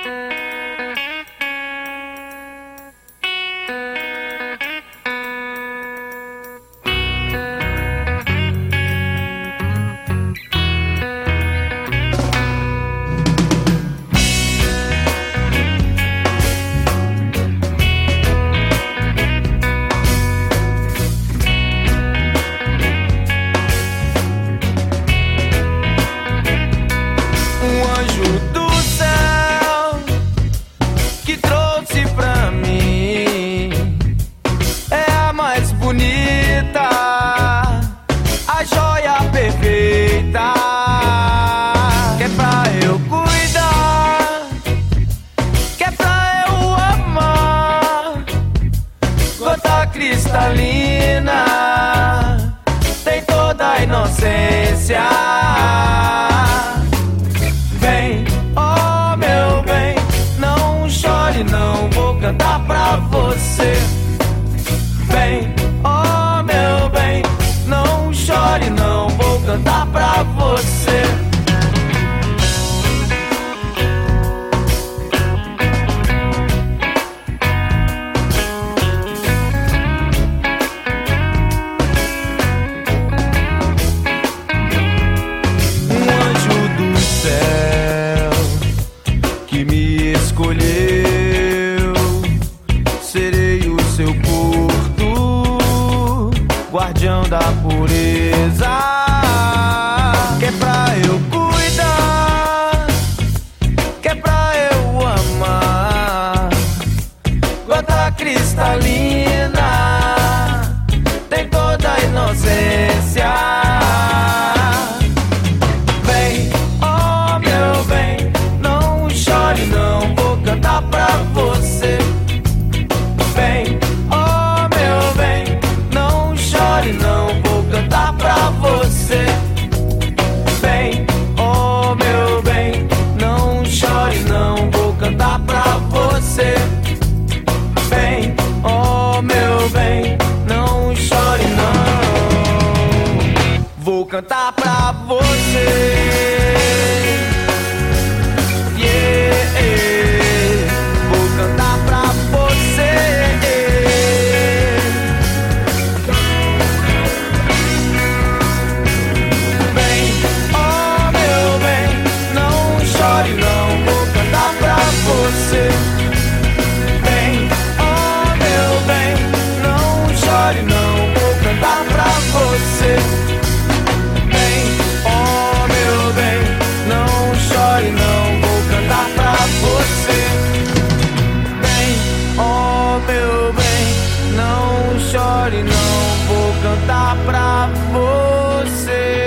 Cristalina, tem toda a inocência. Vem, oh meu bem, não chore, não vou cantar pra você. Vem, oh meu bem, não chore, não vou cantar pra você. Guardião da pureza, que é pra eu cuidar, que é pra eu amar. Gota cristalina, tem toda a inocência. Vem, oh meu bem, não chore, não vou cantar pra você. Vem, oh meu bem, não chore, não vou cantar pra você. Vem, oh meu bem, não chore, não vou cantar pra você. Vem, oh meu bem, não chore, não vou cantar pra você. Chore, não vou cantar pra você.